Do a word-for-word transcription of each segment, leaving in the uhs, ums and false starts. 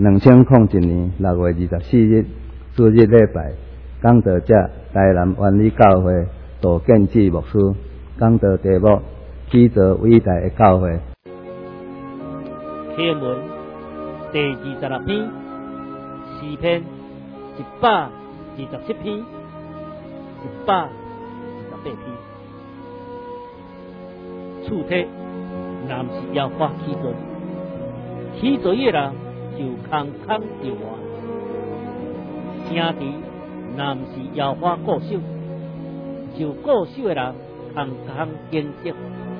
两千零一年六月二十四日主日礼拜，讲道者台南湾里教会杜建志牧师，讲道题目：起造伟大的教会。 经文第二十六篇，诗篇一百二十七篇，一百二十八篇。厝体若毋是耶和华起造，起造的人就空空着活；兄弟若毋是耶和华固守，就固守的人空空经营。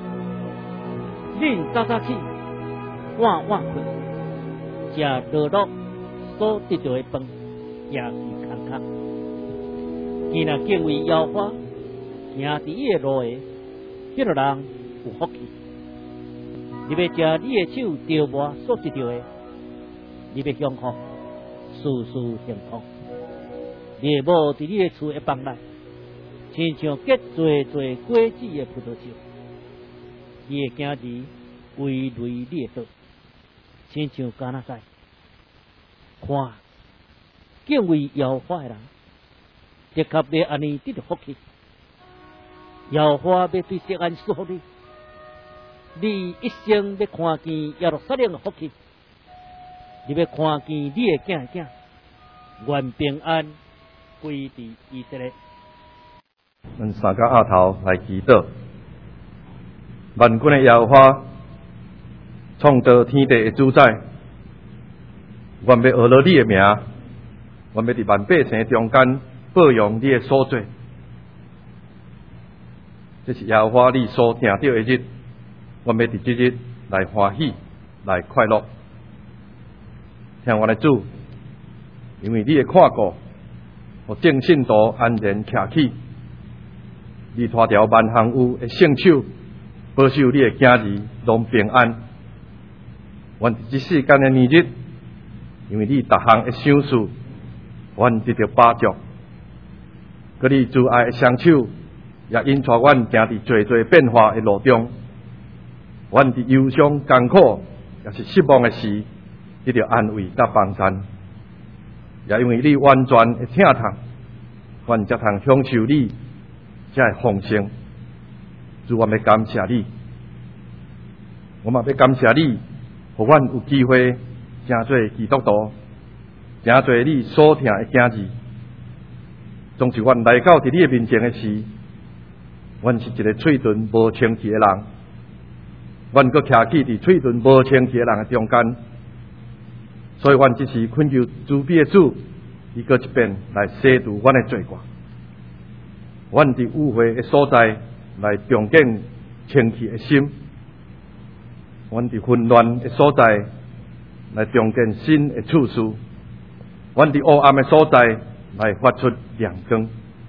恁早早起，晚晚困，食落落所得到的饭，也是空空。既然敬畏耶和华，行伫伊的路的，迄个人有福气。你要食你的手着磨所得到的，你要享福，事事幸福。你的某伫你的厝的房内，亲像结最最果子的葡萄树。你的囝儿围累你的道，亲像橄榄菜。看，敬畏耶和华的人，的确要安尼得到福气。耶和华要对世安祝福你，你一生要看见耶路撒冷的福气，你要看见你的囝囝，愿平安归伫以色列。 阮三甲阿头来祈祷，万军的耶和华，创造天地的主宰，愿要学了你的名，愿要伫万百姓中间保养你的所做。这是耶和华你所听到的日，我们要伫这日来欢喜，来快乐。听我的主，因为你的看顾，互正信徒安然徛起，你拖条万行有的圣手，保守你的囝儿拢平安。愿伫这世间的年日，因为你逐项的想事，愿得到把助。佮你慈爱的双手，也引带阮行伫最最变化的路中。阮伫忧伤、艰苦，也是失望的时，得到安慰甲帮衬。也因为你完全的疼痛，阮才通享受你这的丰盛。主，我要感谢你，我嘛要感谢你，互阮有机会真侪基督徒，真侪你所听的囝儿。总是阮来到伫你的面前的时，阮是一个嘴唇无清气的人，阮阁徛起伫嘴唇无清气的人的中间，所以阮只是恳求慈悲的主，伊阁一遍来洗除阮的罪过。阮伫污秽的所在来重建清气的心，阮伫混乱的所在来重建新的处事，阮伫黑暗的所在来发出亮光。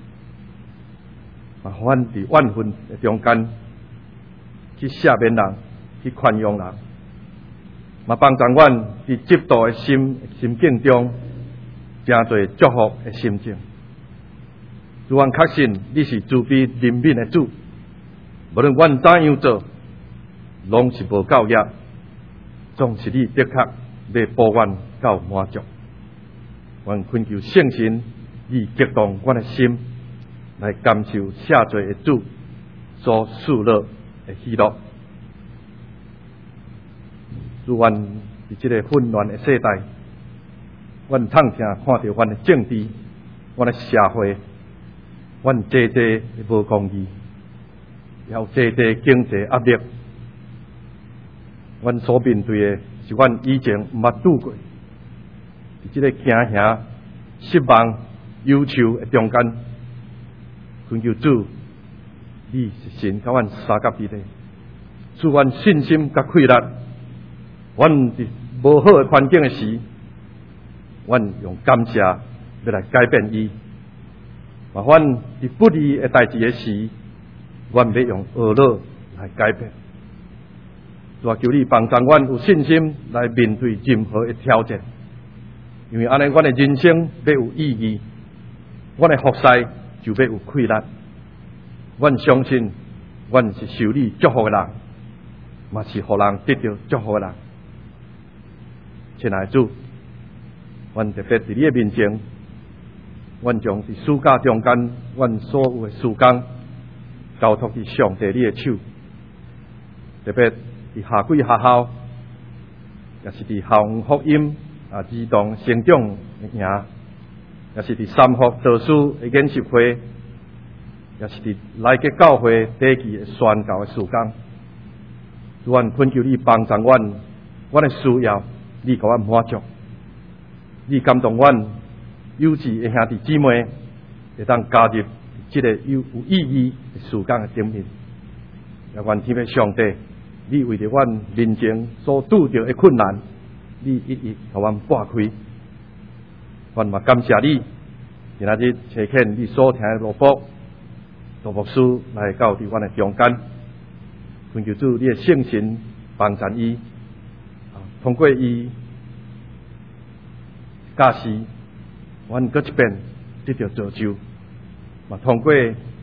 嘛，阮伫怨恨的中间去赦免人，去宽容人，嘛帮助阮伫嫉妒的心心境中，真侪祝福的心情。主，阮确信你是慈悲怜悯的主，无论阮怎样做，拢是无够业，总是你的确要保阮到满足。阮恳求圣神，以激动阮的心，来感受赦罪的主所赐乐的喜乐。主，阮伫这个混乱的世代，阮通听看到阮的政治、阮的社会，阮济济的无公义，也有济济经济压力。阮所面对的是阮以前毋捌拄过，伫这个惊吓、失望、忧愁的中间，恳求主，你是神甲阮三甲比例，赐阮信心甲气力。阮伫无好的环境的时，阮用感谢要来改变伊；嘛，阮伫不利的代志的时，阮要用恶乐来改变。主，求你帮助阮有信心来面对任何的挑战，因为安尼，阮的人生要有意义，阮的福势就要有气力。阮相信，阮是受你祝福的人，嘛是互人得到祝福的人。亲爱的主， 阮特别伫你的面前，阮将伫暑假中间，阮所有的事工交托伫上帝你的手，特别伫下几学校，也是伫校园福音啊儿童成长的营，也是伫三福导师的研习会，也是伫来嘅教会第一期的宣教的事工。阮恳求你帮助阮，阮的需要你给阮满足，你感动阮有志的兄弟姊妹，会当加入这个有有意义的事工的顶面。也愿天父上帝，你为着阮面前所拄着的困难，你一一给阮拨开。阮嘛感谢你，今仔日垂听你所听的罗卜罗牧师来到伫阮的中间。恳求主你的圣神帮助伊，通过伊教示，阮搁一遍得到造就，嘛通过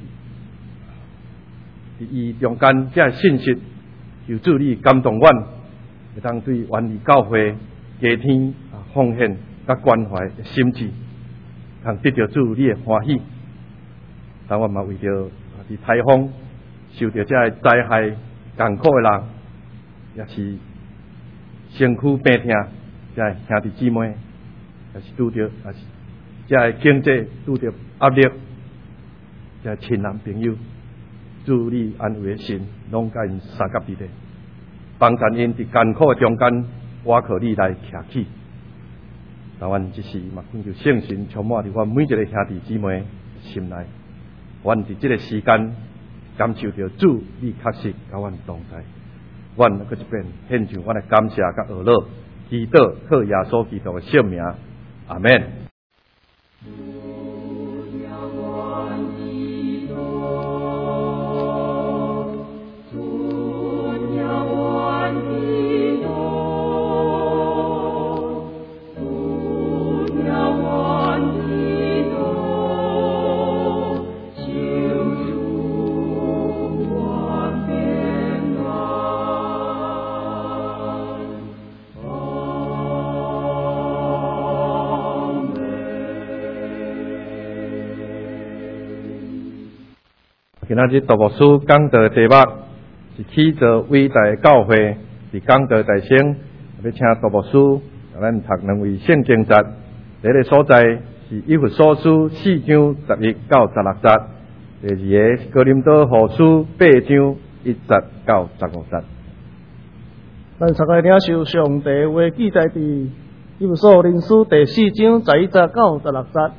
伊中间这信息，求主你感动阮，会当对原理教会家庭啊奉献甲关怀的心志，通得到主你的欢喜。但阮嘛为着伫台风受到这个灾害艰苦的人，也是身躯病痛，这个兄弟姊妹，也是拄着，也是这个经济拄着压力，这个亲人朋友，主你安慰的心，拢甲因三甲伫咧，帮助因伫艰苦的中间，倚靠你来徛起。但阮即时嘛，恳求圣神充满伫阮每一个兄弟姊妹心内，阮伫即个时间。感受到主，你确实甲阮同在。阮搁一遍献上阮的感谢甲懊恼，祈祷靠耶稣基督的圣名，阿门。今仔日大牧师讲道的题目是起造伟大的教会，伫讲道大声，要请大牧师甲咱读两位圣经节。第一个所在是以弗所书四章十一到十六节，第二个是哥林多后书八章一节到十五节。 咱逐个领受上帝话记载伫以弗所人书第四章十一节到十六节。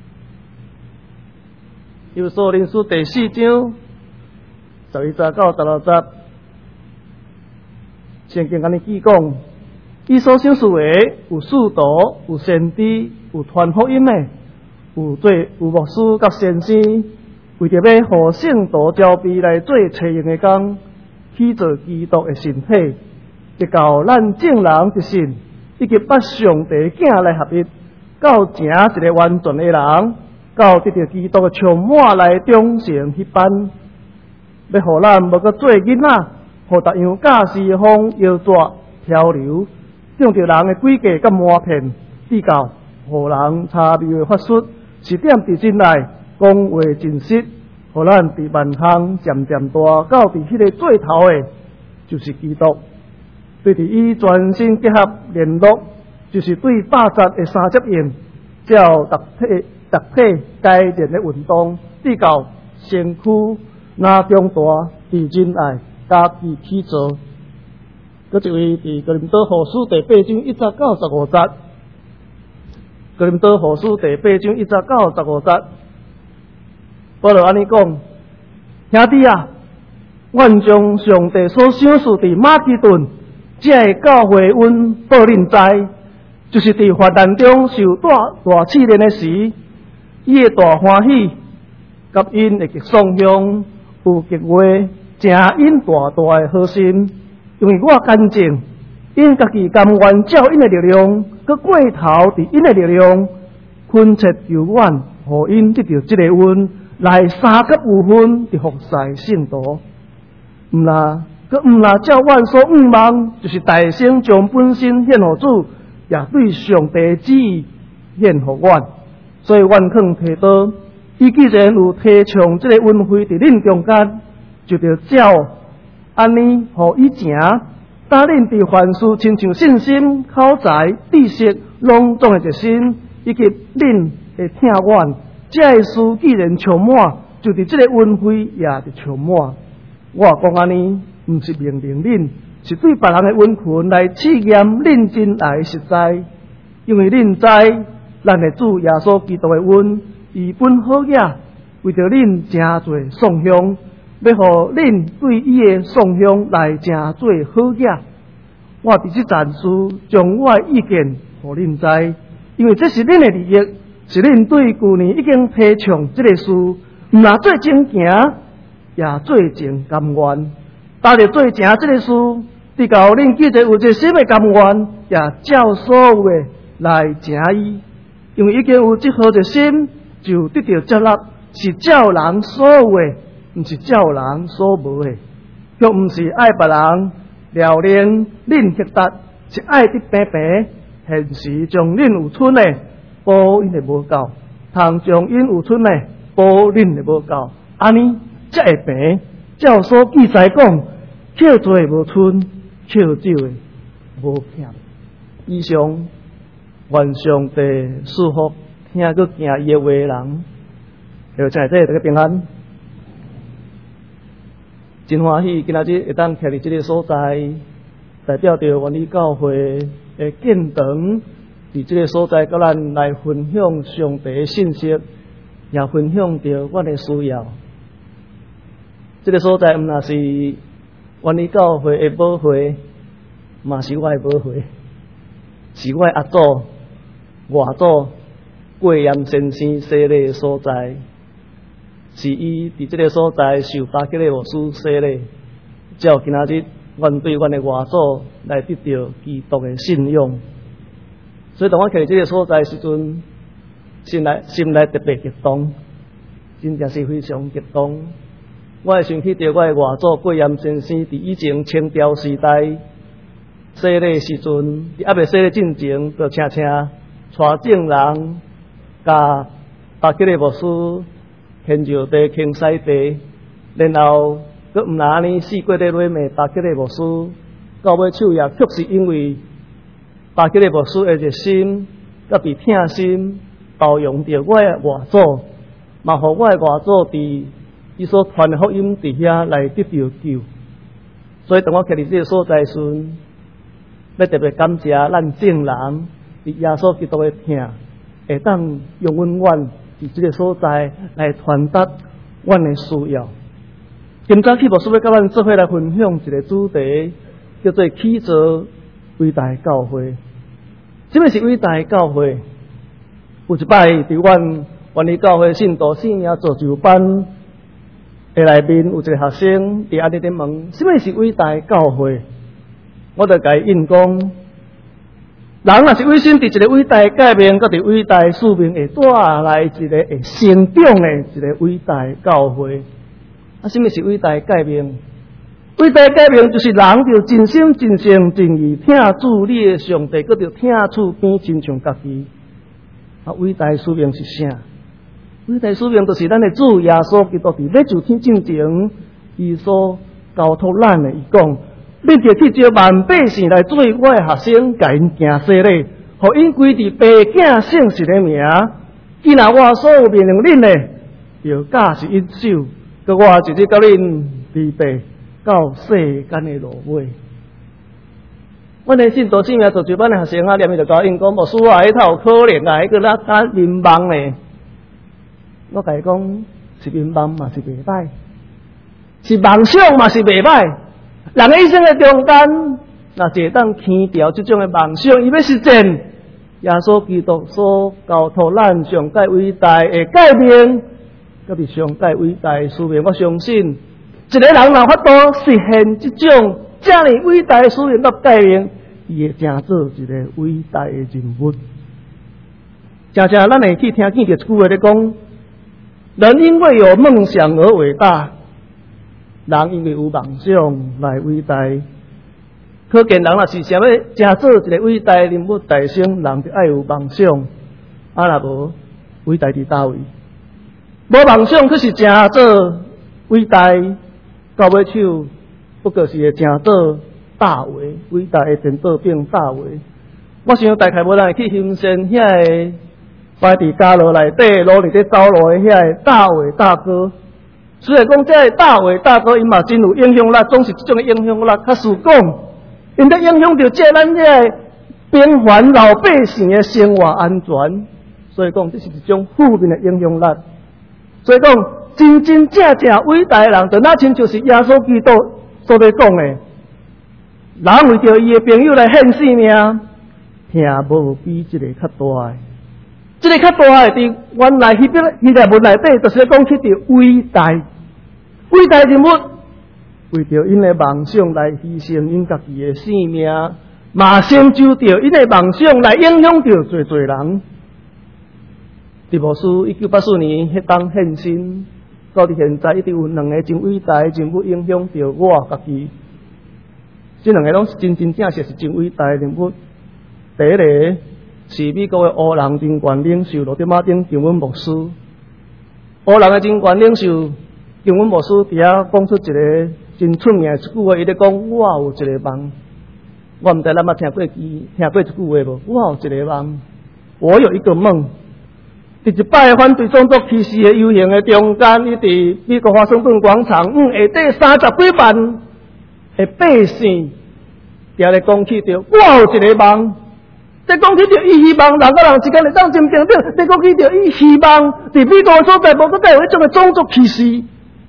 以弗所人书第四章十一节到十六节，圣经安尼记讲：伊所想事的，有使徒，有先知，有传福音的，有做有牧师甲先生，为着要互圣徒招备来做找用的工，起造基督的身体，直到咱众人一心，以及把上帝囝来合一，到成一个完全的人。到得到基督的充满来忠诚迄般，要互咱无搁做囡仔，互逐样假释风摇拽漂流，向着人的诡计甲瞒骗，至到互人查谬的法术，是点伫真来讲话真实，互咱伫万项渐渐大，到伫迄个最头的，就是基督。对伫伊全身结合联络，就是对百节的三接应，照逐体。逐体该练的运动，至到身躯哪中大，伫真爱家己起造。搁一位伫哥林多后书第八章一节到十五节，哥林多后书第八章一节到十五节，保罗安尼讲：兄弟啊，阮将上帝所赏赐伫马其顿这个教会阮报恁知，就是伫患难中受大大试炼的时。伊的大欢喜，甲因的极爽向有极话，正因大大的好心，因为我干净，因家己甘愿照因的力量，佮过头伫因的力量，恳切求愿，互因得到这个恩，来三甲有分伫服侍圣徒。毋啦，佮毋啦，照阮所仰望，就是大声将本身献互主，也对上帝旨意献互阮，所以阮肯提到，伊既然有提倡这个恩惠伫恁中间，就着照安尼，互伊成，打恁伫凡事亲像信心、口才、知识拢总的一心，以及恁会听阮，这个事既然充满，就伫这个恩惠也就充满。我讲安尼，毋是命令恁，是对别人的恩群来试验恁真爱实在，因为恁知咱的主耶稣基督的恩，伊本好野，为着恁真侪颂香，要互恁对伊的颂香来真侪好野。我伫即暂时将我的意见互恁知，因为这是恁的利益，是恁对旧年已经提倡这个事，毋若做正行，也做正甘愿。搭着做正这个事，直到恁记着有一心的甘愿，也照所有的来正伊。因为已经有这好一心，就得到接纳，是照人所有的，毋是照人所无的，却毋是爱别人撩令恁赫达，是爱得平平，现时将恁有剩的补因的无够，通将因有剩的补恁的无够，安尼才会平。照所记载讲，捡多的无剩，捡少的无欠。以上愿上帝祝福听佮行伊的话的人，就在这大家平安。真欢喜，今仔日会当徛伫这个所在，代表着原理教会的建堂，伫这个所在，甲咱来分享上帝的信息，也分享着阮的需要。这个所在毋若是原理教会的母会，嘛是我的母会，是我的阿祖、外祖过严先生设立的所在，是伊伫这个所在受巴吉勒牧师设立，才有今仔日阮对阮的外祖来得到基督的信仰。所以当我徛伫这个所在时阵，心内心内特别激动，真正是非常激动。我会想起着我的外祖过严先生伫以前清朝时代设立时阵，伫还未设立进前，就请请带证人，甲巴吉勒牧师献上地、献西地，然后佮毋若安尼四过地落骂巴吉勒牧师，到尾手也确实因为巴吉勒牧师的热心，甲伫疼心包容着我的外祖，嘛互我的外祖伫伊所传的福音伫遐来得到救。所以当我徛伫这个所在时，要特别感谢咱证人伫耶稣基督的疼，会当用阮阮伫这个所在来传达阮的需要。今早起牧师要甲咱做伙来分享一个主题，叫做起造伟大教会。什么是伟大教会？有一摆伫阮原理教会信徒信仰造就班的内面有一个学生伫安尼咧问：什么是伟大教会？我就甲伊应讲，人若是为生伫一个伟大改变，佮伫伟大使命会带来一个会成长的一个伟大教会。啊，什么是伟大改变？伟大改变就是人着真心真性真意听主你的上帝，佮着听厝边亲像家己。啊，伟大使命是啥？伟大使命就是咱的主耶稣基督伫要就天进前，伊所交托咱的，伊讲。恁着去招万百姓来做我的学生，甲因行洗礼，互因归伫爸囝圣神的名。既然我所有命令恁的，着教是因手，佮我一日甲恁离别到世间的路尾。阮的信徒信仰造就班的学生啊，念伊就甲因讲，牧师啊，迄头可怜啊，迄个咱咱民望呢。我甲伊讲，是民望嘛是袂歹，是梦想嘛是袂歹。人的一生的中间，若是会当牵掉这种的梦想，伊要实践耶稣基督所交托咱上界伟大的改变，佮是上界伟大的使命。我相信，一个人若法度实现这种这样伟大的使命佮改变，伊会成做一个伟大的人物。常常咱会去听见着一句话咧讲：人因为有梦想而伟大。人因为有梦想来伟大，可见人若是想要真做一个伟大的人物大成，人就爱有梦想。 啊若无伟大伫倒位？无梦想，可是真做伟大，到尾手不过是会真做大为伟大的电脑变大为。我想大概无人会去欣赏遐个摆伫家路内底路里底走路的遐个大伟大哥。虽然讲这个大伟大哥，因嘛真有影响力，总是这种影响力。较事讲，因在影响着这咱这个平凡老百姓的生活安全。所以讲，这是一种负面的影响力。所以讲，真真正正伟大的人，就那亲就是耶稣基督所要讲的。人为着伊的朋友来献性命，听无比这个较大的。这个较大的，伫原来迄笔迄个文内底，就是讲起着伟大、伟大人物，为着因的梦想来牺牲因家己的性命，嘛成就着因的梦想来影响着侪侪人。迪摩斯一九八四年迄当献身，到伫现在一直有两个真伟大的人物影响着我家己。这两个拢是真真正正是真伟大的人物。第一个是美国的乌人真权领袖罗德马丁金文牧师。乌人的真权领袖金文牧师伫遐讲出一个真出名的一句话，伊咧讲：我有一个梦，我毋知咱捌听过伊听过一句话无？我有一个梦，我有一个梦。伫一摆反对种族歧视的游行的中间，伊伫美国华盛顿广场，嗯，下底三十几万的百姓，伫咧讲起着我有一个梦。在讲起着伊希望人甲人之间会当真平等，在讲起着伊希望伫美国所在无搁再有迄种的种族歧视。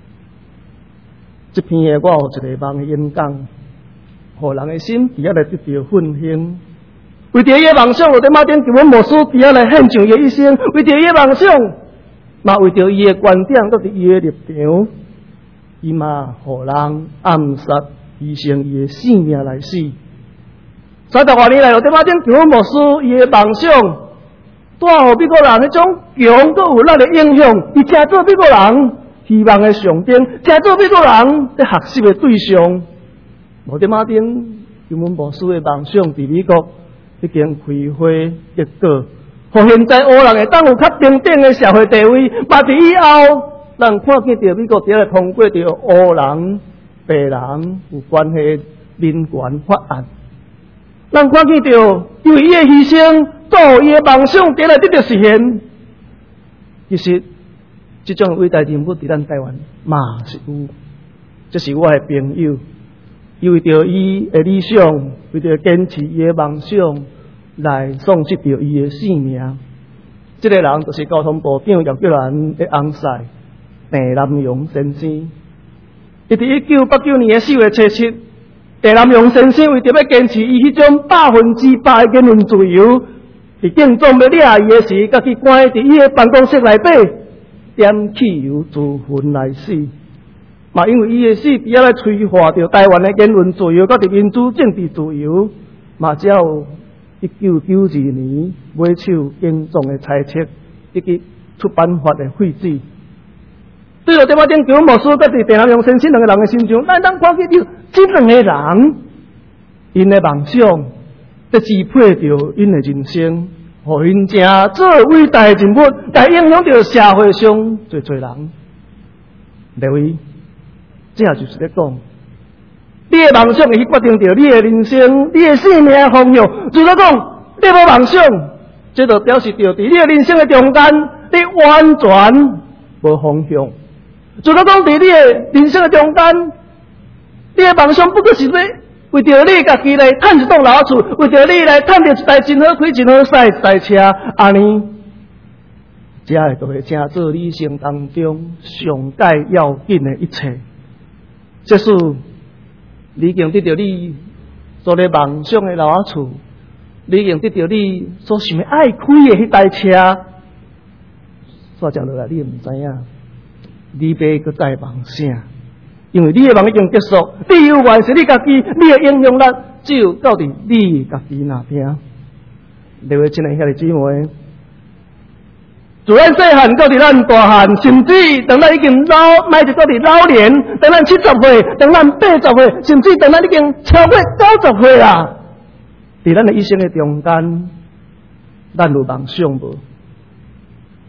这篇的我有一个梦的演讲，互人的心伫遐来得到奋兴。为着伊的梦想，罗德马丁金文牧师伫遐来献上伊的一生，为着伊的梦想，嘛为着伊的观点，搁伫伊的立场，伊嘛互人暗杀，牺牲伊的性命来死。三十多年来，罗德马丁金文牧师伊的梦想，带互美国人迄种强搁有力的影响，伊成做美国人希望的上顶，成做美国人在学习的对象。罗德马丁金文牧师的梦想伫美国已经开花结果，互现在乌人会当有较平等的社会地位。嘛伫以后，咱看见着美国伫咧通过着乌人、白人有关系民权法案。咱看见着因为伊的牺牲，做伊的梦想伫咧得到实现。其实，这种伟大人物伫咱台湾嘛是有，这是我的朋友。伊为着伊的理想，为着坚持伊的梦想，来丧失着伊的性命。这个人就是交通部长姚吉兰的翁婿郑南榕先生。伊伫一九八九年的四月初七，郑南榕先生为着要坚持伊迄种百分之百的言论自由，伫警总要抓伊的时，家己关伫伊的办公室内底，点汽油自焚来死。嘛，因为伊的死，伫遐来催化着台湾的言论自由，甲伫民主政治自由，嘛只有一九九二年买手警总的裁决，以及出版法的废止。对罗德马丁金文牧师，甲伫郑南榕先生两个人的心中，咱当看见着这两个人，因的梦想，在支配着因的人生，互因正做伟大的人物，来影响着社会上侪侪人。各位。这就是咧讲，你的梦想会去决定着你的人生、你的生命的方向。如果讲你无梦想，这就表示着伫你的人生的中间，你完全无方向。如果讲伫你的人生的中间，你的梦想不过是要为着你家己来趁一栋老厝，为着你来趁着一台真好开、真好驶一台车，安尼，这个就会成做你生当中上界要紧的一切。这是你已经得到你所咧梦想的老厝，你已经得到你所想爱开的迄台车，煞讲落来你毋知影，你要搁再梦啥？因为你的梦已经结束，你有完是你家己，你的影响力只有到伫你家己那边。各位亲爱兄弟姊妹，自咱细汉到伫咱大汉，甚至等咱已经老，乃至到伫老年，等咱七十岁，等咱八十岁，甚至等咱已经超过九十岁啦。伫咱的一生的中间，咱有梦想无？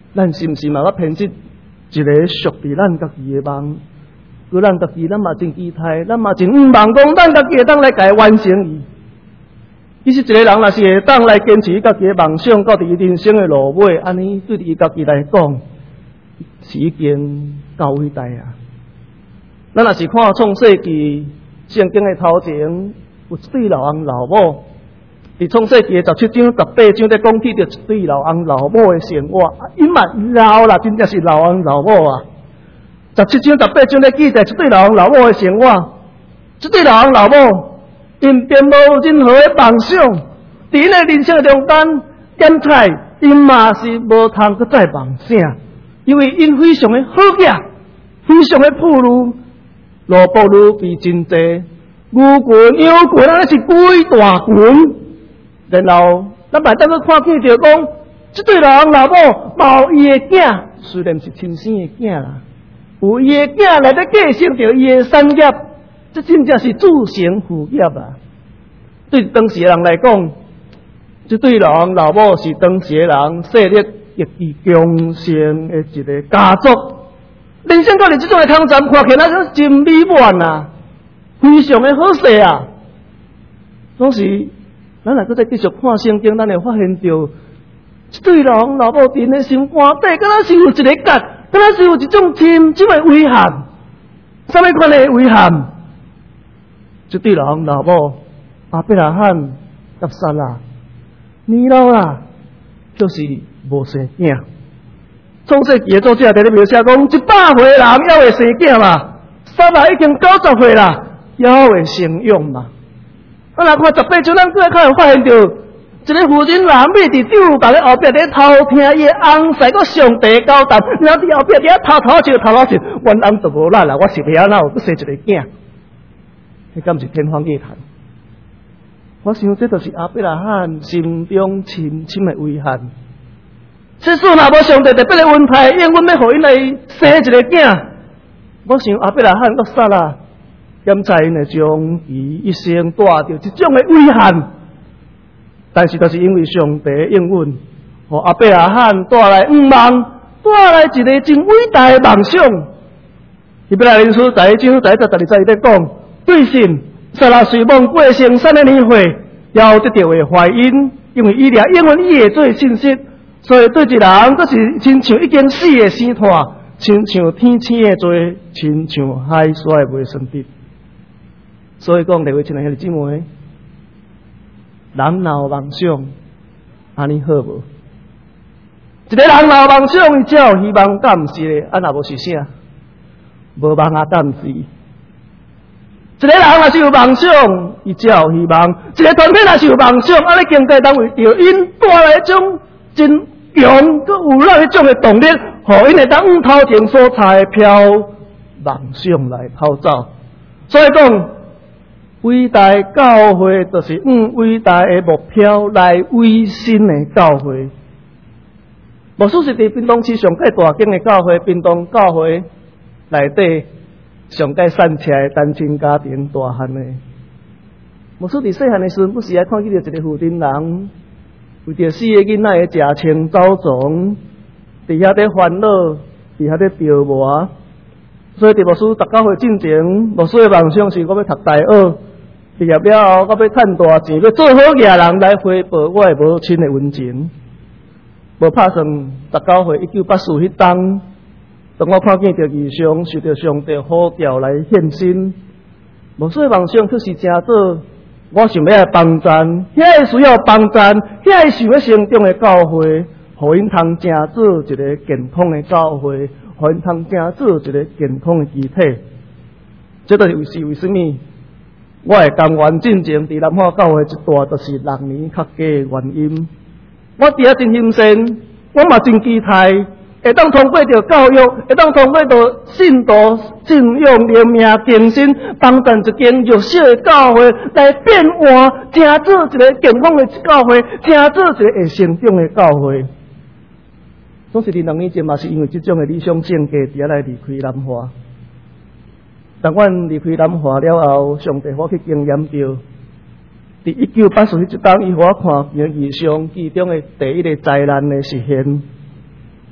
咱是毋是嘛？我偏执一个属于咱家己的梦，佮咱家己，咱嘛真期待，咱嘛真毋茫讲，咱家己会当来家完成伊。其实一个人若是会当来坚持家己的梦想，到伫人生的路尾，安尼对伊家己来讲，是已经够伟大啊！咱若是看创世纪圣经的头前，有一对老翁老母。伫创世纪的十七章、十八章，咧讲起着一对老翁老母的生活，因嘛老啦，真正是老翁老母啊！十七章、十八章咧记载一对老翁老母的生活，这对老翁老母因并无任何的梦想，伫因的人生的中间，点彩因嘛是无通搁再梦啥，因为因非常的好囝，非常的富裕，罗布路比真济，牛群、羊群安尼是几大群。然后，咱摆当去看见着讲，这对老翁老母有伊的囝，虽然是亲生的囝啦，有伊的囝来咧继承着伊的产业，这真正是自成父业啊！对当时的人来讲，这对老翁老母是当时的人势力极其强盛的一个家族。人生到底这种的通站看起来是真美满啊，非常的好势啊，总是。咱若搁再继续看圣经，咱会发现到，这对老翁老母伫咧心肝底，敢若是有一个结，敢若是有一种深深的遗憾。什么款的遗憾？这对老翁老母阿伯拉罕甲撒拉年老啦，就是无生囝。创世纪的作者伫咧描写讲，一百岁人还会生囝嘛？撒拉已经九十岁啦，还会生养嘛？咱来看十八章，咱搁较会发现到，一个妇人男美伫酒吧咧后壁咧偷听伊的翁婿个上帝交谈，然后伫后壁伫遐偷偷笑偷偷笑，阮翁就无力啦，我是要哪有搁生一个囝？迄敢是天方夜谭？我想这就是亚伯拉罕心中深深的遗憾。世事若无上帝特别的安排，应阮要互因来生一个囝，我想亚伯拉罕搁撒拉。现在呢，将伊一生带着这种的遗憾，但是就是因为上帝应允，互阿伯拉罕带来愿望，带来一个真伟大的梦想。希伯来人书第一章第一节第二节在讲，对信撒拉随梦过生产的年岁，要得到的怀孕，因为伊俩应允伊会做信息，所以对一人都是亲像已经死的生炭，亲像天星的做，亲像海沙的未生地。所以讲，各位亲爱的兄弟姊妹，人若有梦想，安尼好无？一个人若有梦想，伊才有希望，敢毋是咧？啊，若无是啥？无梦啊，敢毋是？一个人若是有梦想，伊才有希望；一个团体若是有梦想，啊，咧经济单位着因带来一种真强、佮有力迄种的动力，互因会当往头前所采飘梦想来跑走。所以讲。伟大教会就是用伟大的目标来维新的教会。无数是伫屏东市上界大间的教会，屏东教会内底上界散起来单亲家庭大汉的。无数伫细汉的时阵，不时爱看见着一个负责人，为着四个囡仔的食青走总，伫遐咧烦恼，伫遐咧漂磨。所以伫无数读教会进前，无数的梦想是我要读大学。毕业了后，我要赚大钱，要做好嘢人来回报我的母亲的恩情。无拍算，十九岁一九八四迄当，当我看见着异象，受着上帝呼召来献身，无数梦想却是真做。我想要来帮赞，遐个需要帮赞，遐个想要成长的教会，互因通真做一个健康的教会，互因通真做一个健康的肢体。这都是为是为什么？我会甘愿进前伫南华教会一大，就是六年较加的原因。我伫遐真欣赏，我嘛真期待，会当通过着教育，会当通过着信徒信仰怜悯更新，帮助一间弱小的教会来变换，成做一个健康的教会，成做一个会成长的教会。总是伫两年前嘛，是因为这种的理想境界，伫遐来离开南华。当阮离开南华了后，上帝我去经验到，伫一九八四迄一当，伊互我看见异象其中的第一个灾难的实现。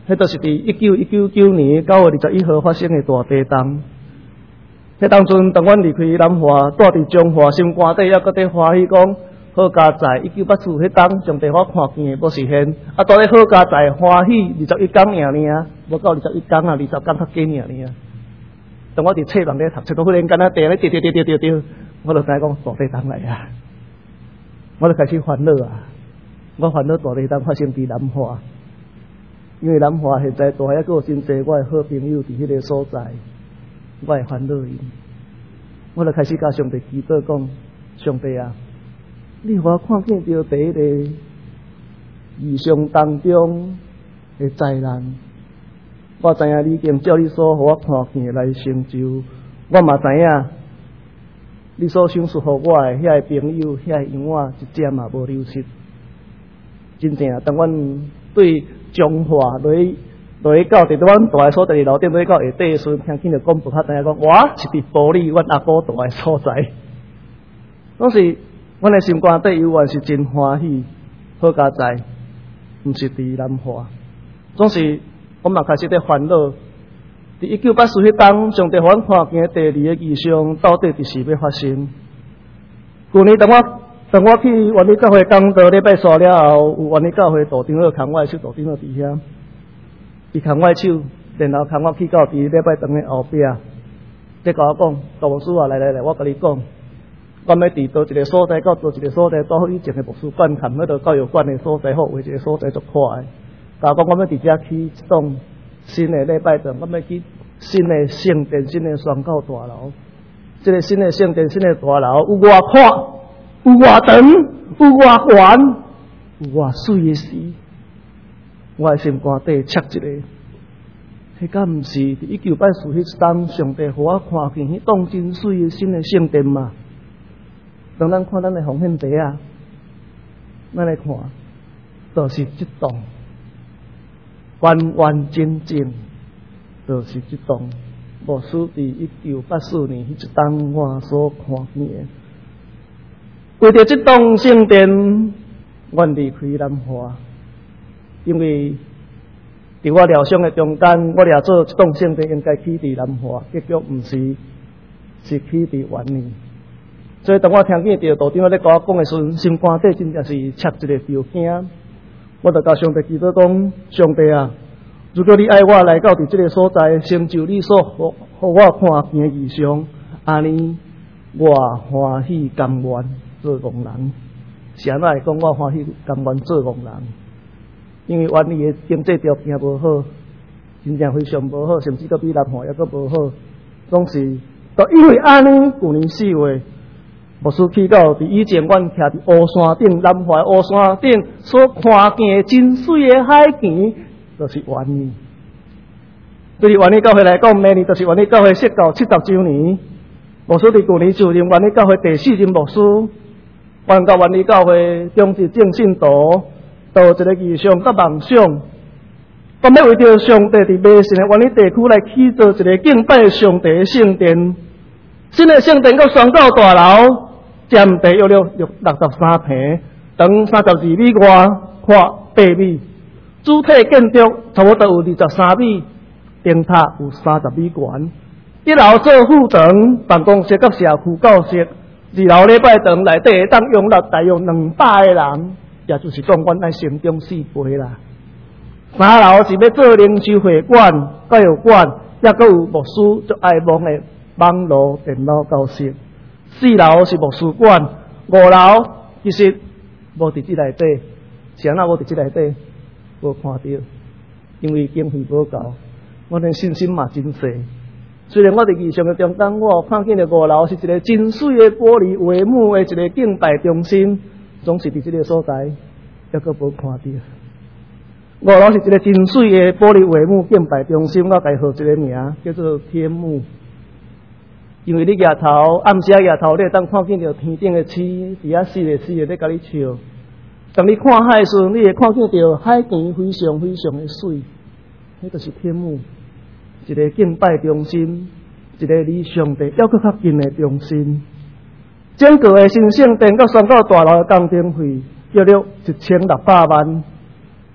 迄著是伫一九一九九年九月二十一号发生的大地震。迄当阵，当阮离开南华，住伫彰化心肝底，还搁伫欢喜讲好佳哉。一九八四迄当上帝我看见的无实现，啊，到咧好佳哉欢喜二十一天尔尔，无到二十一天啊，二十天较紧尔尔。当我伫册房咧读册，都忽然间啊，地咧掉掉掉掉掉掉，我就知讲大地震来啊，我就开始烦恼啊。我烦恼大地震发生伫南华，因为南华现在大海还有真济我的好朋友伫迄个所在。我会烦恼伊，我就开始甲上帝祈祷讲：上帝啊，你互我看见到第一个异象当中的灾难，我知影你已经照你所互我看见来成就。我嘛知影你所想赐互我的遐个朋友、遐个样仔一点也无流失。真正当阮对彰化落去。落去到伫阮住诶所在伫楼顶，落去到下底诶时阵，听见着广播较知影讲，我是伫埔里阮阿姑住诶所在。当时阮诶心肝底永远是真欢喜，好佳哉，毋是伫南华。总是我嘛开始咧烦恼，伫一九八四迄当，上帝互阮看见第二个异象，到底伫是要发生。旧年当我当我去原理教会讲道礼拜煞了后，有原理教会道长咧牵我诶手，道长咧伫遐。伊牵我手，然后牵我去到伫礼拜堂的后壁，再甲我讲，大牧师啊，来来来，我甲你讲，我要伫倒一个所在，到倒一个所在，到以前的牧师馆，牵迄个教育馆的所在好，为一个所在足快的。甲我讲，我要伫遮起一栋新的礼拜堂，我要去新的圣殿、新的宣教大楼。这个新的圣殿、新的大楼有偌宽，有偌长，有偌悬，有偌水的时。我的心肝底切一个，迄敢毋是伫一九八四迄当上帝互我看见迄栋真水的新的圣殿嘛？当咱看咱的奉献地啊，咱来看，就是即栋，完完整整，就是即栋。无输伫一九八四年迄一当我所看见的，为着即栋圣殿，阮离开南华。因为伫我疗伤的中间，我俩做一栋圣殿应该起伫南华，结局毋是，是起伫原年。所以当我听见到道长咧甲我讲的时阵，心肝底真正是切一个条惊。我就甲上帝祈祷讲：上帝啊，如果你爱我来到伫这个所在，成就你所互互我看见的异象，安尼我欢喜甘愿做戆人。是安怎会讲我欢喜甘愿做戆人？因为原理的经济条件无好，真正非常无好，甚至搁比南华还搁无好。总是，都因为安尼，旧年四月，牧师去到伫以前阮徛伫乌山顶，南华乌山顶所看见真水的海泉，就是原理。对于原理教会来讲，明年就是原理教会设教七十周年。牧师伫旧年就任原理教会第四任牧师，原教原理教会中职正信徒。到一个异象甲梦想，我要为着上帝伫迷信的原理地区来起造一个敬拜上帝的圣殿。新的圣殿甲宣教大楼，占地约了六六十三坪，长三十二米外，宽八米。主体建筑差不多有二十三米，顶塔有三十米悬。一楼做副堂、办公室甲社区教室，二楼礼拜堂内底会当容纳大约两百个人。也就是讲，阮爱心中四倍啦。三楼是要做灵修会馆、教育馆，也阁有牧师足爱望的网络电脑教室。四楼是牧师馆，五楼其实无伫即内底，是安那无伫即内底，无看到，因为经费无够，我的信心嘛真细。虽然我伫异象的中间，我看见的五楼是一个真水的玻璃帷幕的一个敬拜中心。总是伫即个所在，还阁无看到。五楼是一个真水的玻璃帷幕敬拜中心，我家号一个名叫做天幕。因为你抬头暗时啊抬头，你会当看见到天顶的星伫遐四个四个咧甲你笑。当你看海时，你会看见到海泉非常非常的水，迄就是天幕，一个敬拜中心，一个离上帝还阁较近的中心。整个的新圣殿甲宣教大楼的工程费约了一千六百万，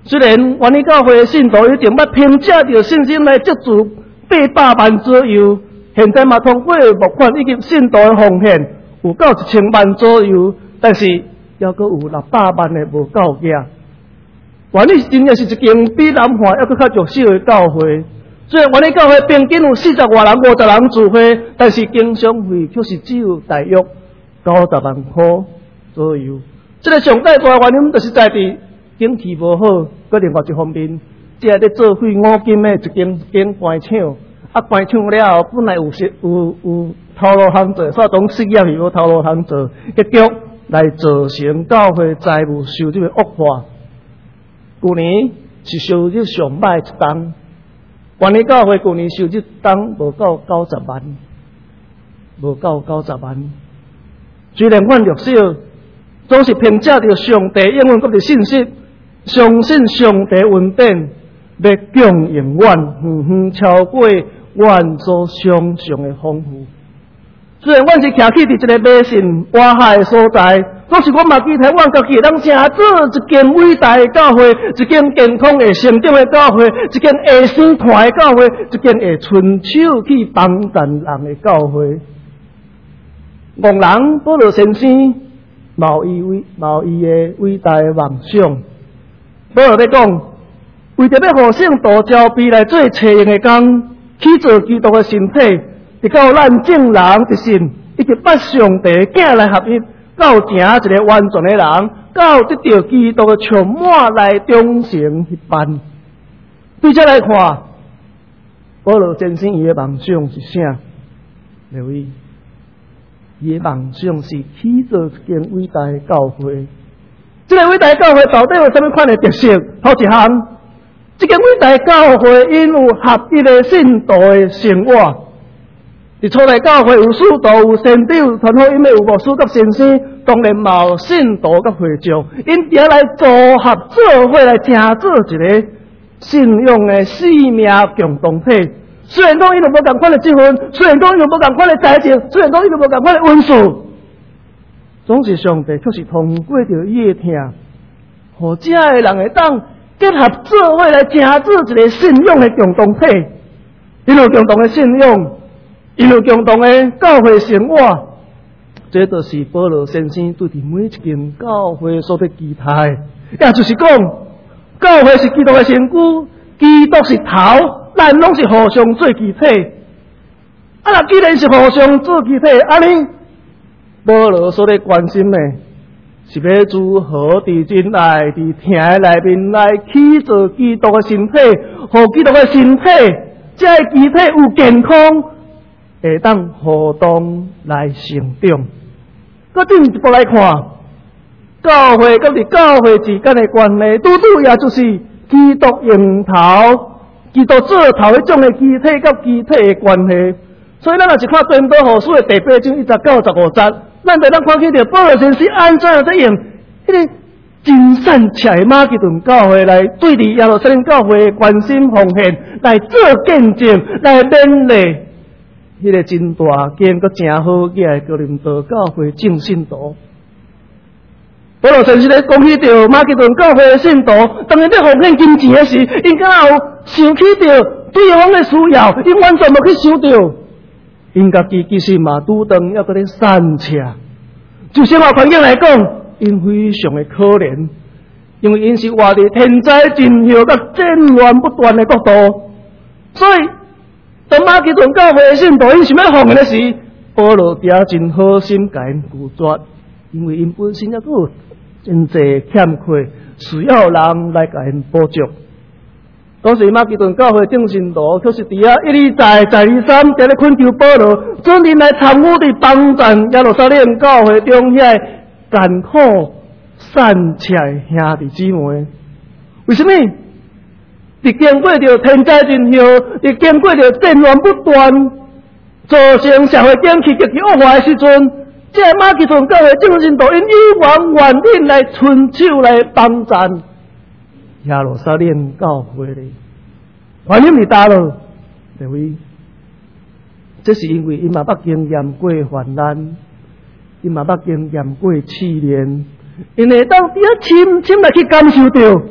虽然原理教会的信徒一定捌凭借着信心来接触八百万左右，现在嘛通过募款以及信徒的奉献，有到一千万左右，但是还阁有六百万的无够额。原理真正是一间比南华还阁较弱小的教会。虽然原理教会平均有四十外人、五十人聚会，但是经常费却是只有大约九十万块左右。这个上大大原因就是在伫景气无好，搁另外一方面，只系咧做废五金的一间一间关厂，啊关厂了后，本来有有有头路通做，煞当失业是无头路通做，结局来造成教会财务收入的恶化。去年是收入上歹一档，原理教会去年收入档无到九十万，无到九十万。虽然阮弱小，总是凭借着上帝应允佮着信息，相信上帝恩典，要供应阮远远超过阮所想象的丰富。虽然阮是徛起伫一个迷信挖海的所在，可是我嘛期待阮家己能成做一间伟大的教会，一间健康会成长的教会，一间会生团的教会，一间会伸手去帮助人的教会。憨人保罗先生毛伊伟毛伊的伟大的梦想，保罗咧讲，为着要互圣徒招逼来做找用的工，去做基督的身体，直到咱正人一信，以及把上帝囝来合一，到成一个完全的人，到得到基督的充满来忠诚一般。对这来看，保罗先生伊的梦想是啥？各位，伊的梦想是去做一间伟大的教会。这个伟大的教会到底有什么款的特色？头一项，这间伟大的教会因有合一的信徒的生活。伫初代教会有使徒、有先知、有传福音的、有牧师甲先生，当然嘛有信徒甲会众，因伫遐来组合做伙来成做一个信仰的生命共同体。虽然讲伊有无共款的积分，虽然讲伊有无共款的才情，虽然讲伊有无共款的温数，总是上帝却是通过着伊的听，互遮个人会当结合做伙来成做一个信仰的共同体。因有共同的信仰，因有共同的教会生活，这就是保罗先生对伫每一间教会所要期待，也就是讲，教会是基督的身躯，基督是头，咱拢是互相做肢体。啊，若既然是互相做肢体，安尼保罗所咧关心的，是要如何伫真爱、伫听的内面来起做基督的身体，互基督的身体，这个肢体有健康，会当互动来成长。搁进一步来看，教会甲伫教会之间的关系，拄拄也就是基督用头、基督做头迄种的肢体甲肢体的关系。所以咱若是看传道护书的第八章一十九、十五节，咱就当看见着保罗先生安怎样在用迄个真善巧的马其顿教会来对伫耶路撒冷教会的关心奉献，来做见证，来勉励迄个真大间佮真好嘅哥林多教会正信徒。保罗先生咧讲起着马其顿教会的信徒，当然咧奉献金钱的时，因敢有想起着对方的需要，因完全无去想着。因家己其实嘛拄当要搁咧善车，就生活环境来讲，因非常的可怜，因为因是活伫天灾人祸甲战乱不断的国度，所以当马其顿教会的信徒因想要奉献的时，保罗伫真好心甲因拒绝，因为因本身也阁有真济欠缺，需要人来甲因补足。当时马其顿教会正信徒，却是伫遐一而再、再而三，伫咧恳求保罗，准人来参与伫帮助耶路撒冷教会中遐艰苦善切兄弟姊妹。为什么？伫经过着天灾人祸，伫经过着战乱不断，造成社会经济极其恶化的时阵，这马其顿教会正信徒因有愿愿意来伸手来帮助耶路撒冷教会咧，原因是叨咯？各位，这是因为因嘛捌经验过患难，因嘛捌经验过试炼，因会当伫遐深深来去感受到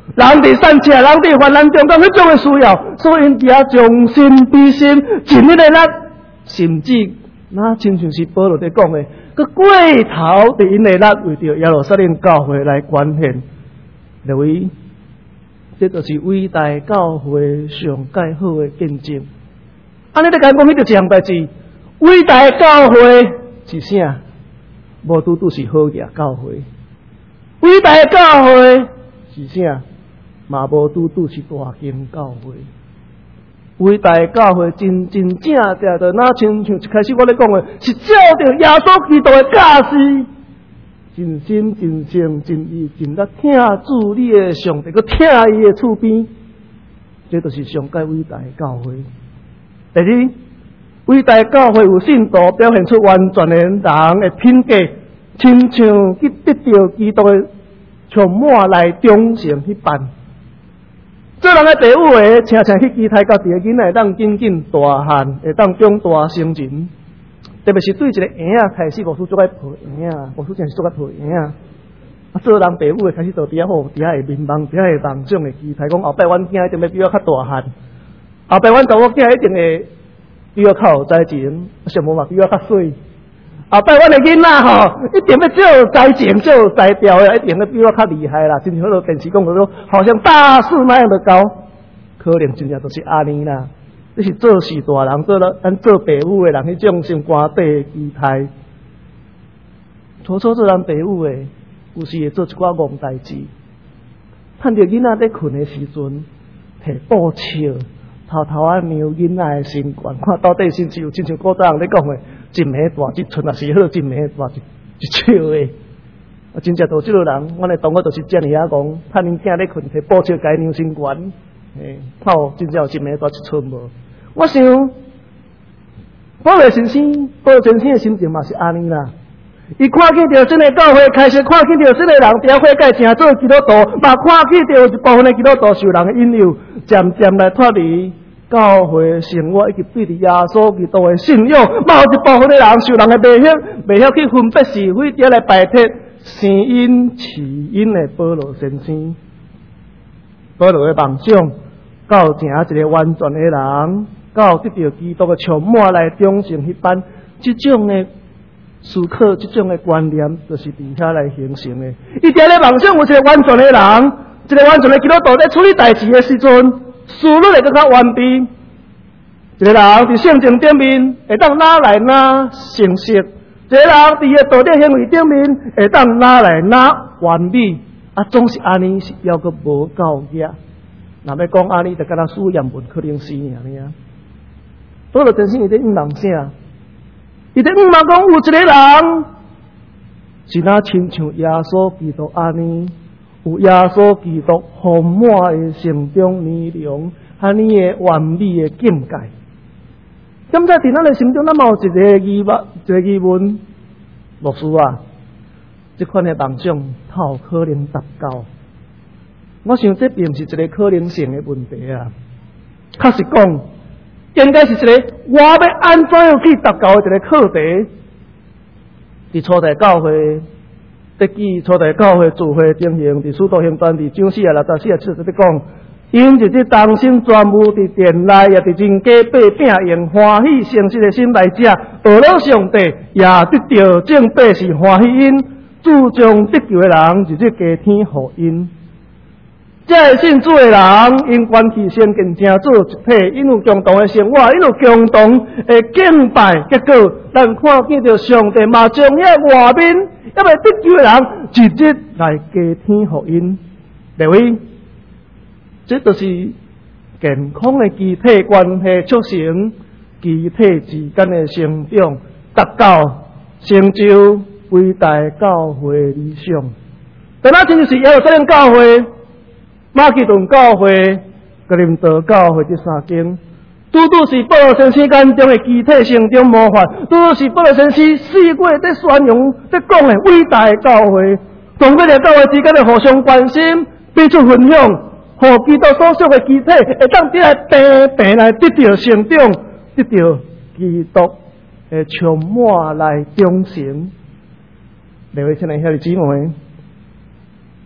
人伫善车，人伫患难中，咁迄种嘅需要，所以因也将心比心，尽力来力，甚至那亲像是保罗在讲嘅，佮过头伫因嘅力，为着耶路撒冷教会来捐献，认为这就是伟大教会上介好嘅见证。安尼咧讲讲，迄就一项代志，伟大教会是啥？无拄拄是好嘅教会。伟大教会是啥？嘛无拄拄是大型教会。伟大教会真真正正的，那亲像一开始我咧讲嘅，是照着耶稣基督嘅教示，真心真性真意真力听主你嘅上帝，佮听伊嘅厝边，这就是上界伟大嘅教会。第二，伟大嘅教会有信徒表现出完全嘅人嘅品格，亲像佢得到基督嘅充满来忠诚迄般。做人嘅父母嘅，常常去期待家己嘅囡仔会当紧紧大汉，会当长大成人。特别是对一个婴仔开始，牧师做爱抱婴仔，牧师真是做爱抱婴仔。啊，做人父母嘅开始就伫遐好，伫遐会迷茫，伫遐会梦想嘅期待，讲后摆阮囝一定要比我较大汉，后摆阮查某囝一定会比我较有才情，上无嘛比我较水。后摆阮的囡仔吼，一定要最有才情、最有才调的，一定要比我较厉害啦。真像迄个电视讲说，好像大事那样的高，可能真正就是安尼啦。这是做事大人做了，咱做父母的人迄种心肝底的期待。初初做人父母的，有时会做一寡戆代志，趁着囡仔在困的时阵，摕布笑，偷偷啊瞄囡仔的身管，看到底是不是有亲像古早人咧讲的。一暝大一寸，也是好一暝大一一笑的。啊，真正都即个人，阮的同学就是遮尔啊讲，趁恁囝咧困，摕布笑改牛身管，诶，好，真正有一暝大一寸无？我想，保罗先生，保罗先生的心情嘛是安尼啦。伊看见着真个教会开始，看见着真个人伫遐悔改正做基督徒，嘛看见着一部分的基督徒受人的引诱，渐渐来脱离。教会生活以及对耶稣基督的信仰，嘛有一部分的人受人的迷惑，未晓去分别是非，伫来摆脱生因起因的保罗先生。保罗的梦想，到成一个完全的人，到得到基督的充满来忠诚迄般，这种的思考，这种的观念，就是伫遐来形成的。伊伫咧梦想有一个完全的人，一个完全的基督徒在处理代志的时阵。思路会更较完备，一个人伫圣经顶面会当拿来拿成熟，一个人伫个道德行为顶面会当拿来拿完美，啊，总是安尼是要个无够野。若要讲安尼，就敢若输验文可能是尔尔。保罗真心伊在毋梦啥？伊在毋梦讲有一个人是若亲像耶稣基督安尼。有耶稣基督丰满的成长内容，安尼的完美的境界。咁在伫咱的心中，咱嘛有一个疑问，一个疑问，牧师啊，这款的梦想，透可能达到？我想这并不是一个可能性的问题啊。确实讲，应该是一个我要安怎样去达到的一个课题。伫初代教会。得记初代教会聚会进行，伫使徒行传伫九四啊六十四啊七十咧讲，因就即当心专务伫殿内，也伫真假百饼用欢喜诚实的心来食，学了上帝，也得到正百是欢喜因，主将得救的人就即加添福音。这个信主的人，因关系先近正做一体，因有共同的生活，因有共同的敬拜，结果咱看见着上帝嘛将遐外面要未得救的人直接来加添福音。各位，这就是健康的肢体关系促成肢体之间的成长，达到成就伟大教会理想。但那真就是耶路撒冷教会。马其顿教会、格林多教会这三间，拄拄是保罗先生眼中的肢体成长模范，拄拄是保罗先生四月在宣扬、在讲的伟大的教会，同这个教会之间的互相关心、彼此分享，互基督所属的肢体会当伫来平平来得到成长，得到基督的充满来忠诚。各位亲爱的兄弟姊妹。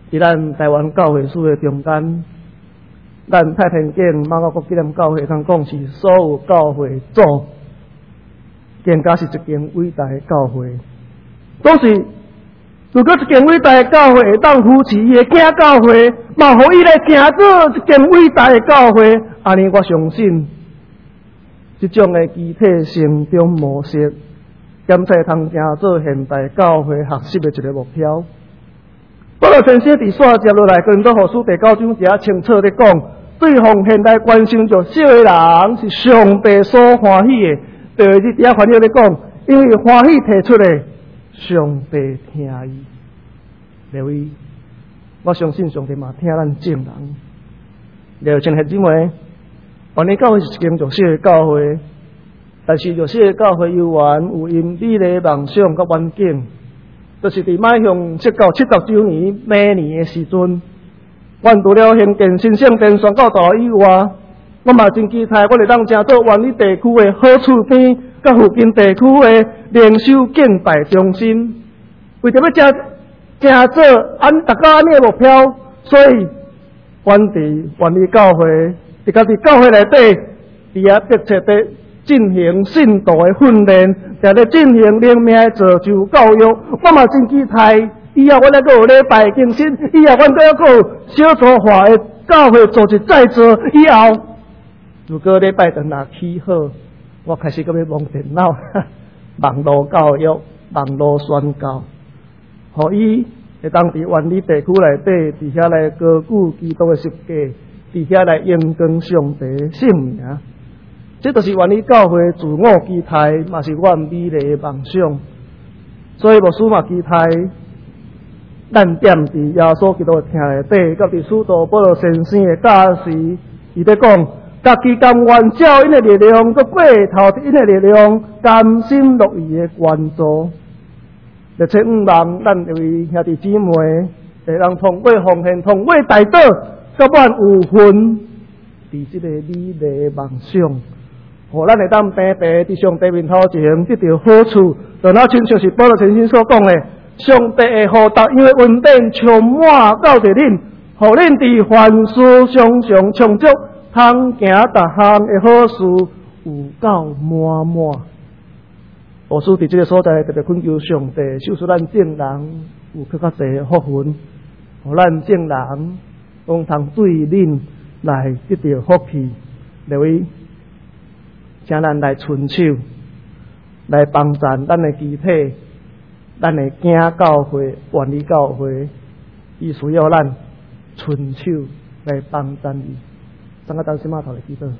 伫咱台湾教会史的中间，咱太平境马国纪念教会通讲是所有教会组，更加是一间伟大的教会。都是如果一间伟大的教会会当扶持伊的囝教会，嘛互伊来行做一间伟大的教会，安尼我相信，这种的集体成长模式，检测通行做现代教会学习的一个目标。保罗先生伫线接落来，跟到何书第九章遮清楚地讲，对方现代关心着少的人是上帝所欢喜的。第二日伫遐翻译咧讲，因为欢喜提出的，上帝听伊。各位，我相信上帝嘛听咱正人。了亲兄姊妹，原来教会是一间弱小的教会，但是弱小的教会有缘有因美丽梦想甲愿景。就是伫迈向设教七十周年每年的时阵，阮除了兴建新圣殿宣告大楼以外，我嘛真期待我会当正做万里地区的好厝边，甲附近地区的灵修敬拜中心。为着要正正做按大家安尼的目标，所以阮伫万里教会，伫家己教会内底，伫遐迫切地进行信徒的训练，也咧进行灵命的造就教育。我嘛真期待以后我咧个有礼拜更新，以后阮搁要个有小组化的教会组织再做。以后如果礼拜堂若起好，我开始搁要忙电脑、网络教育、网络宣教，互伊会当伫万里地区内底，伫遐来高举基督的十架，伫遐来荣光上帝的圣名。这就是原理教会自我期待，嘛是我美丽的梦想。所以牧师嘛期待，咱踮伫耶稣基督的听内底，甲伫使徒保罗先生的教示，伊咧讲，家己甘愿照因的力量，佮过头因的力量，甘心乐意的关注。而且毋望咱一位兄弟姊妹，会当通过奉献、通过代祷，甲阮有份伫即个美丽的梦想。互咱会当平平伫上帝面头前得到好处，就那亲像是保罗先生所讲的，上帝会互逐样的恩典充满到伫恁，互恁伫凡事常常充足，通行逐项的好事有够满满。牧师伫这个所在特别恳求上帝，授予咱正人有更较侪福分，互咱正人拢通对恁来得到福气。各位，请咱来伸手，来帮赞咱的肢体，咱的囝教会、万里教会，伊需要咱伸手来帮赞伊。怎个当时码头来祈祷？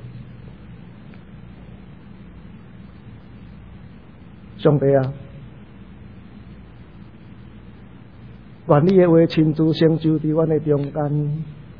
上帝啊，愿你的话亲自成就伫阮的中间。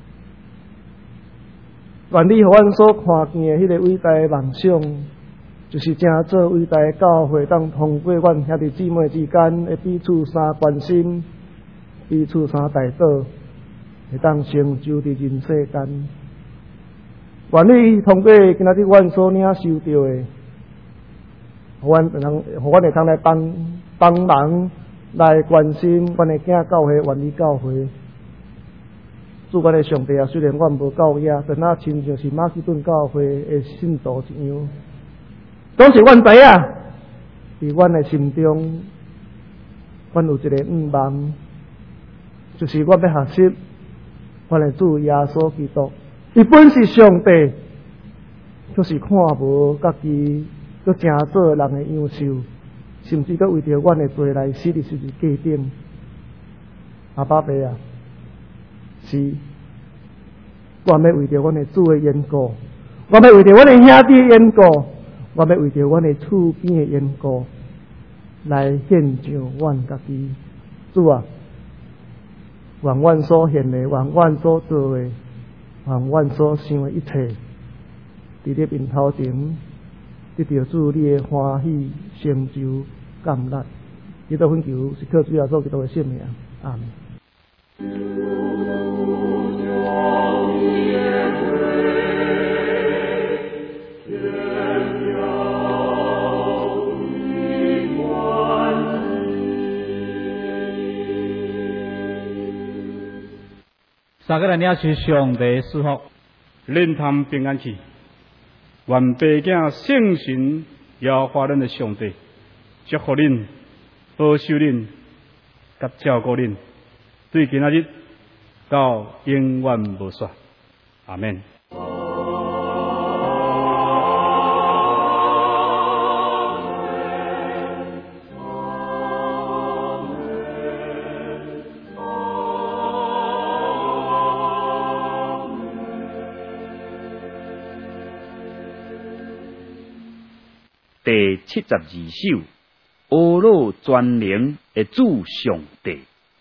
愿你互阮所看见的迄个伟大的梦想，就是正做伟大的教会，当通过阮兄弟姊妹之间的彼此相关心、彼此相代祷，会当成就伫人世间。愿你通过今仔日阮所领受到的，互阮会通，互阮会通来帮帮忙，来关心阮的囝教会、愿你教会。主阮的上帝啊，虽然阮无到遐，但那亲像是马其顿教会的信徒一样，当时阮知影，伫阮的心中，阮有一个愿望，就是阮要学习阮的主耶稣基督。伊本是上帝，就是看无家己，佮诚做人的样秀，甚至佮为着阮的罪来死伫十字架顶。阿爸爸啊！是，我要为着阮的主的缘故，我要为着阮的兄弟的缘故，我要为着阮的厝边的缘故，来献上阮家己。主啊，愿阮所献的，愿阮所做的，愿阮所想的一切，伫你面头前得到主你的欢喜、成就、感恩。基督恳求是靠主耶稣基督的圣名，阿门。 三个人也是上帝赐福， 恁谈平安去。愿爸囝圣神耶和华咱的上帝祝福恁，保守恁，甲照顾恁，对今仔日到永远无煞。阿免。 第七十二首，阿罗专灵的主上帝。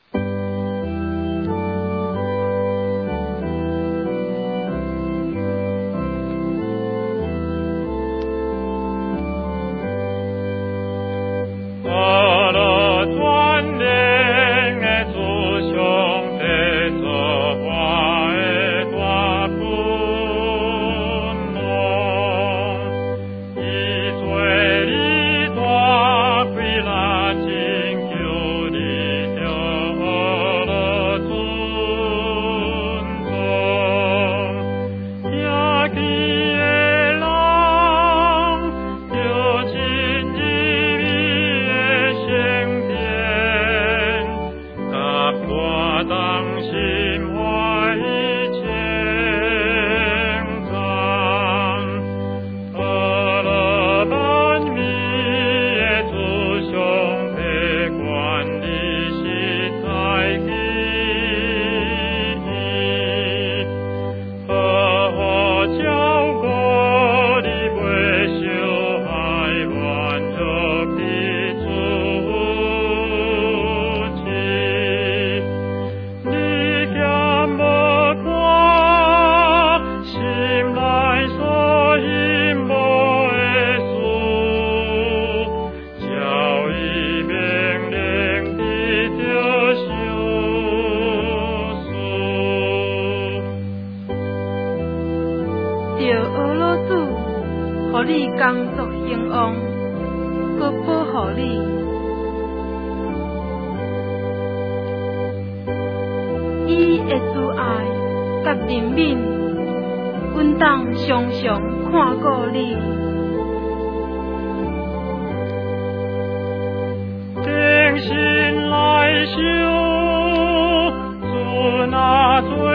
你工作兴旺，佮保护你。伊的慈爱甲怜悯，阮当常常看顾你。 定心来修，主那最。